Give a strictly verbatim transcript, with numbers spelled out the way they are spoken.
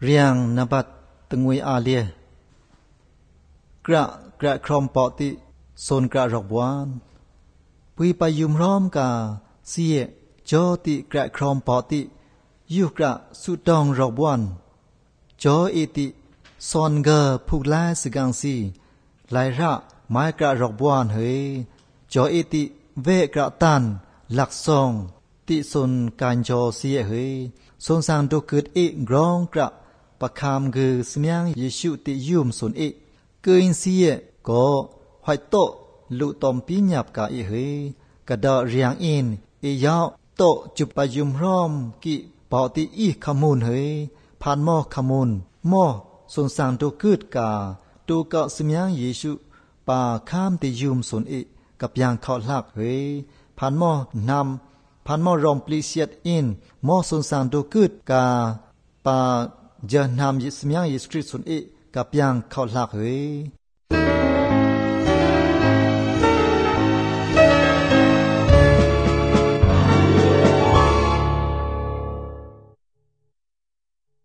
เรียงนบัดตงวยอาเลียกระกระครอมปอติโซนกระรอกบวานปุยไปยุมร้อมกาเสียจอติกระครอมปอติยุกระสุดองรอกบวานจอเอติซอนเกอผูกลายสกังซีลายระไม้กระรอกบวานเฮยจอเอติเวกระตันหลักซองติสนการจอเสียเฮยสนสางดูเกิดเอกร้องกระประคามคือสมยังเยซูติยุมสนเอกเกินเสียก็หอยโตลุตอมปีหยับกะเอเฮกระดอเรียงอินเอยาวโตจุปยุมร้อมกิปอติอีขมูลเฮผ่านหม้อขมูลหม้อสนสางดูเกิดกาดูกะสมยังเยซูป่าข้ามติยุมสนเอกกับยางเขาลักเฮผ่านหม้อนำพันมอรอมปลิเซียดอินมอสุนสังดูกึดกาปาเจนามยิสมยังยิสคริสตุนเอกับยังเขาหลักเฮ